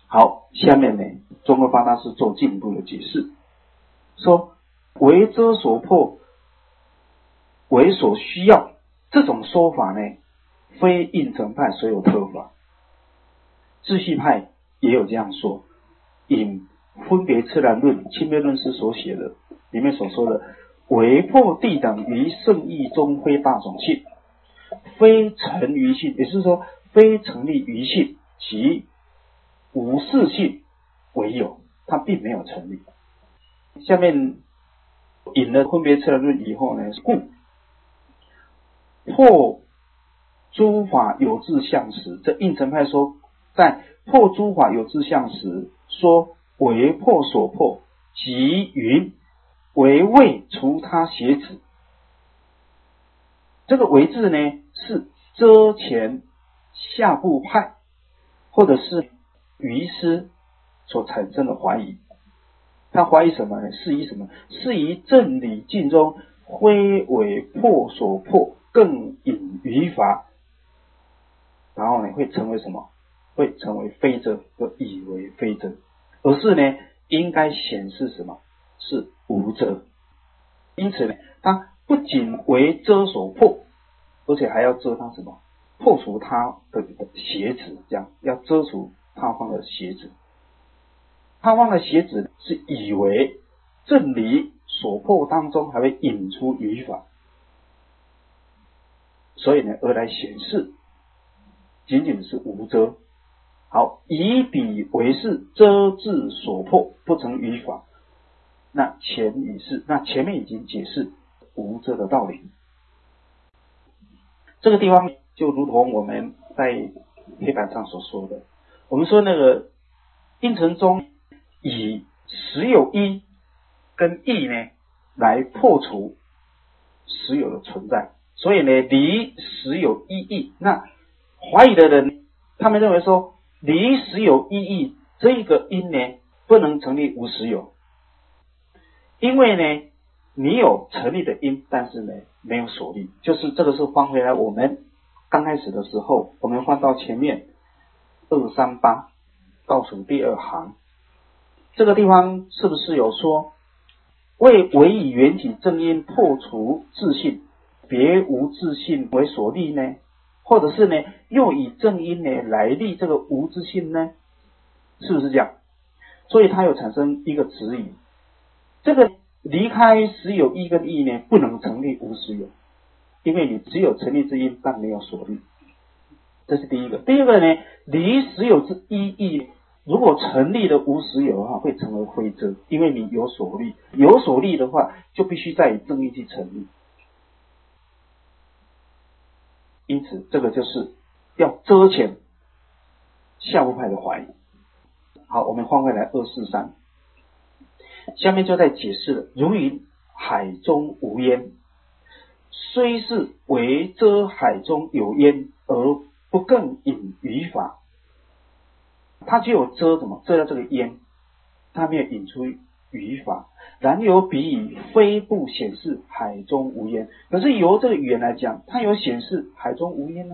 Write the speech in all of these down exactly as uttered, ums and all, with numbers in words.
好，下面呢，中国八大师做进一步的解释，说为遮所迫，为所需要，这种说法呢，非应成派所有特法，秩序派也有这样说。引分别自然论清灭论师所写的里面所说的，为迫地等于圣义中非大种性，非成于性，也就是说非成立于性，其无事性为有，它并没有成立。下面引了分别自然论以后呢，故破诸法有自相时，这应成派说，在破诸法有自相时，说为破所破，即云为未除他邪子。这个为字呢，是遮前下部派或者是愚师所产生的怀疑。他怀疑什么呢？是以什么？是以正理境中非为破所破，更引于法，然后呢会成为什么？会成为非遮，或以为非遮，而是呢应该显示什么？是无遮。因此呢，它不仅为遮所破，而且还要遮它什么？破除它的邪子，这样要遮除他方的邪子。他方的邪子是以为正理所破当中还会引出语法，所以呢而来显示仅仅是无遮。好，以彼为是遮至所破，不成语法。那前已是，那前面已经解释无遮的道理。这个地方就如同我们在黑板上所说的，我们说那个应成中以实有一跟义呢来破除实有的存在，所以呢离实有一义。那怀疑的人他们认为说离实有一义这个因呢不能成立无实有，因为呢你有成立的因，但是呢没有所立，就是这个是翻回来我们刚开始的时候，我们翻到前面二三八倒数第二行，这个地方是不是有说为唯以缘起正因破除自性，别无自性为所立呢？或者是呢又以正因呢来立这个无自性呢？是不是这样？所以它有产生一个质疑，这个离开实有一跟义呢不能成立无实有，因为你只有成立之因但没有所立，这是第一个。第二个呢，离实有之一义如果成立的无实有的话会成为非遮，因为你有所立，有所立的话就必须再以正义去成立，因此这个就是要遮前下部派的怀疑。好，我们换回来二四三，下面就在解释了，如云海中无烟，虽是为遮海中有烟而不更引语法，它只有遮什么？遮掉这个烟，它没有引出语法。然有比以非不显示海中无烟，可是由这个语言来讲，它有显示海中无烟呢。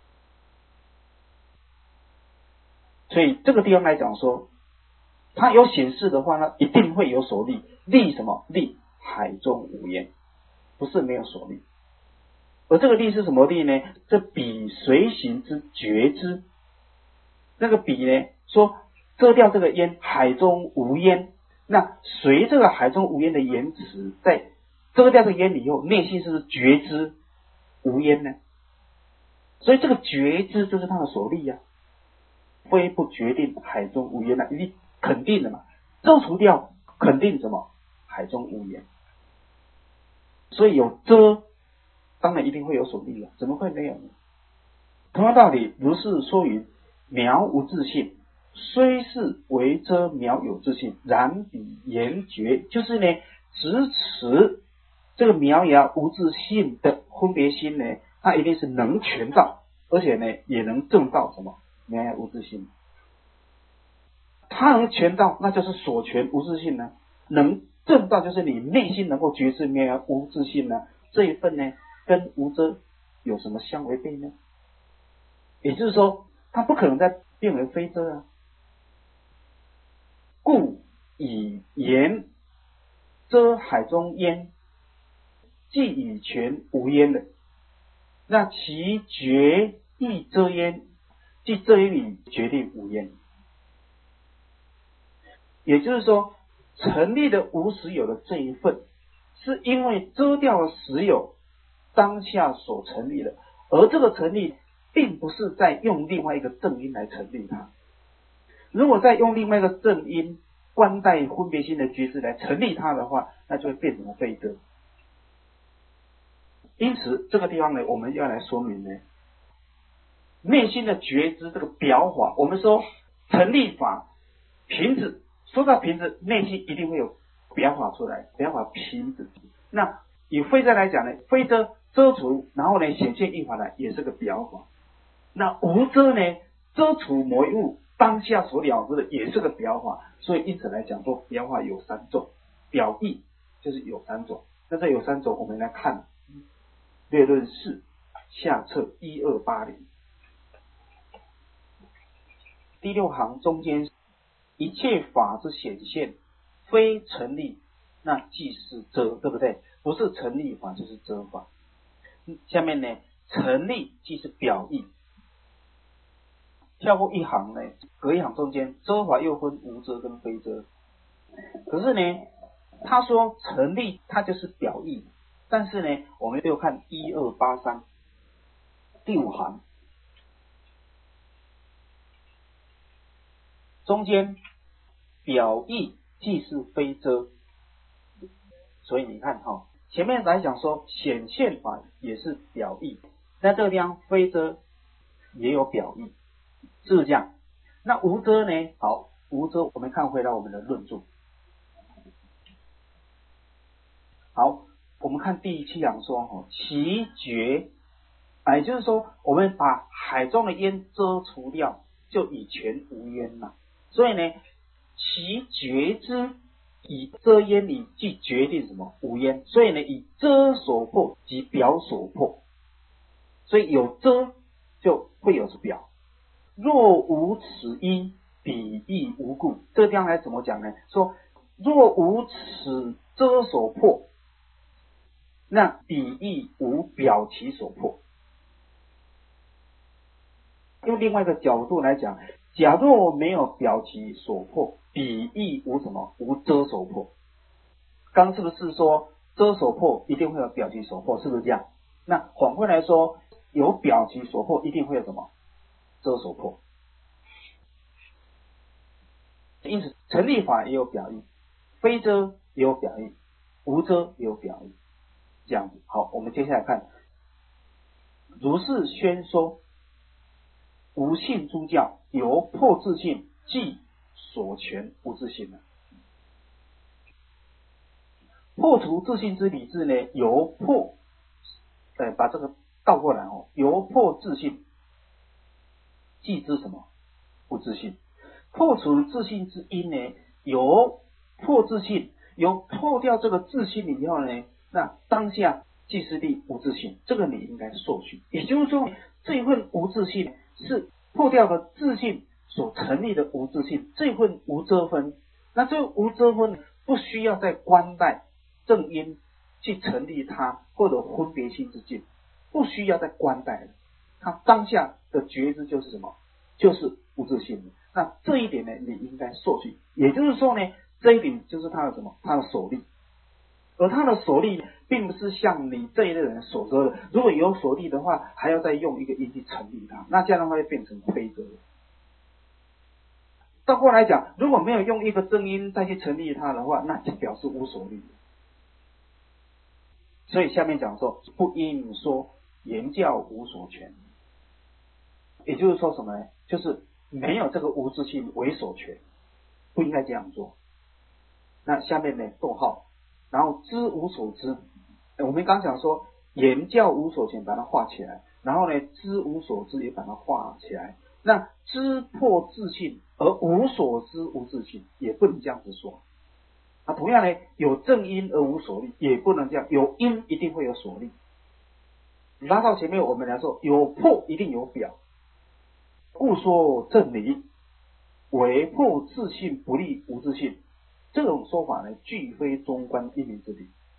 所以这个地方来讲说，它有显示的话呢，一定会有所立，立什么？立海中无烟，不是没有所立。而这个立是什么立呢？这彼随行之觉知，那个彼呢说遮掉这个烟，海中无烟，那随这个海中无烟的言辞，在遮掉这个烟以后，内心是不是觉知无烟呢？所以这个觉知就是它的所立呀、啊，非不决定海中无烟啊，一定肯定的嘛，遮除掉肯定什么？海中无烟。所以有遮，当然一定会有所立了，怎么会没有呢？同样道理，如是说云苗无自性，虽是为遮苗有自性，然彼言觉，就是呢支持这个苗芽无自性的分别心呢，它一定是能全到，而且呢也能证到什么苗芽无自性。它能全到，那就是所全无自性呢；能证到，就是你内心能够觉知苗芽无自性呢。这一份呢，跟无遮有什么相违背呢？也就是说，它不可能再变为非遮啊。 故以言遮海中焉，即以全无焉的。那其决亦遮焉，即这一理决定无焉。也就是说，成立的无实有的这一份，是因为遮掉了实有当下所成立的，而这个成立并不是在用另外一个正因来成立它。如果再用另外一个正因观待分别心的觉知来成立它的话，那就会变成非遮。因此这个地方呢，我们要来说明呢，内心的觉知这个表法，我们说成立法瓶子，说到瓶子，内心一定会有表法出来，表法瓶子。那以非遮来讲呢，非遮遮除，然后呢显现应法来，也是个表法。那无遮呢，遮除某一物当下所了知的，也是个表法。所以因此来讲说，表法有三种，表意就是有三种。那这有三种，我们来看略论四下册一二八零第六行中间，一切法之显现，非成立，那即是遮，对不对？不是成立法就是遮法。下面呢，成立即是表意。跳过一行呢，隔一行中间，遮法又分无遮跟非遮。可是呢，他说成立，它就是表意。但是呢，我们又看一二八三第五行中间，表意即是非遮。所以你看哈、哦，前面来讲说显现法也是表意，那这个地方非遮也有表意，是不是这样？那无遮呢？好，无遮我们看回到我们的论著。好，我们看第七行说哦，其决，也就是说，我们把海中的烟遮除掉，就以全无烟了。所以呢，其决之以遮烟理，即决定什么无烟。所以呢，以遮所破及表所破，所以有遮就会有表。若无此一，彼亦无故。这个地方来怎么讲呢？说若无此遮所破，那彼亦无表其所破。用另外一个角度来讲，假若没有表其所破，彼亦无什么？无遮所破。刚是不是说遮所破一定会有表其所破？是不是这样？那反过来说，有表其所破一定会有什么？遮所破。因此成立法也有表意，非遮也有表意，无遮也有表意，这样子。好，我们接下来看如是宣说，无性诸教由破自性，即所全无自性了。破除自性之理智呢，由破，呃，把这个倒过来哦，由破自性，即知什么？不自性。破除自性之因呢，由破自性，由破掉这个自性以后呢，那当下即是力无自性，这个你应该受取。也就是说，这一份无自性是破掉了自性所成立的无自性，这份无遮分。那这无遮分不需要再观待正因去成立它，或者分别心之境，不需要再观待了。它当下的觉知就是什么？就是无自性的。那这一点呢，你应该受取。也就是说呢，这一点就是他的什么？他的所立。而他的所立并不是像你这一类人所说的，如果有所立的话，还要再用一个因去成立它，那这样的话会变成非遮。倒过来讲，如果没有用一个正因再去成立它的话，那就表示无所立。所以下面讲说，不应说言教无所全，也就是说什么呢？就是没有这个无自性为所全，不应该这样做。那下面呢，逗号，然后知无所知，我们刚讲说言教无所全，把它画起来，然后呢，知无所知也把它画起来。那知破自性而无所知无自性，也不能这样子说。啊，同样呢，有正因而无所立，也不能这样。有因一定会有所立。拉到前面我们来说，有破一定有表，故说正理。 为破自信不利无自信，这种说法呢，俱非中观一明之理。